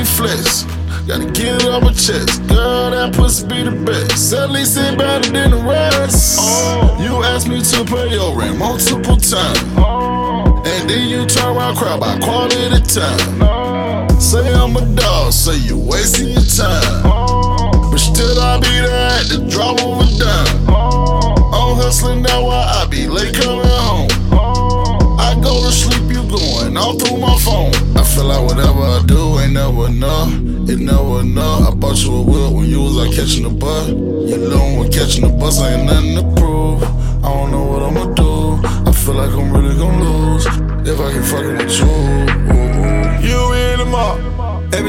ain't flex. Gotta get it off my chest. Girl, that pussy be the best. At least it better than the rest. You asked me to pay your rent multiple times. And then you turn around, cry by quality time. Say I'm a dog, say you wasting your time. But still I be there at the drop of a dime. I'm hustling now while I be late coming home. I go to sleep, you going all through my phone. I feel like whatever I do ain't never enough. It never enough. I bought you a whip when you was like catching the bus. You know when catching the bus ain't nothing to prove. I don't know what I'ma do. I feel like I'm really gon' lose if I keep fucking with you. You hit him up.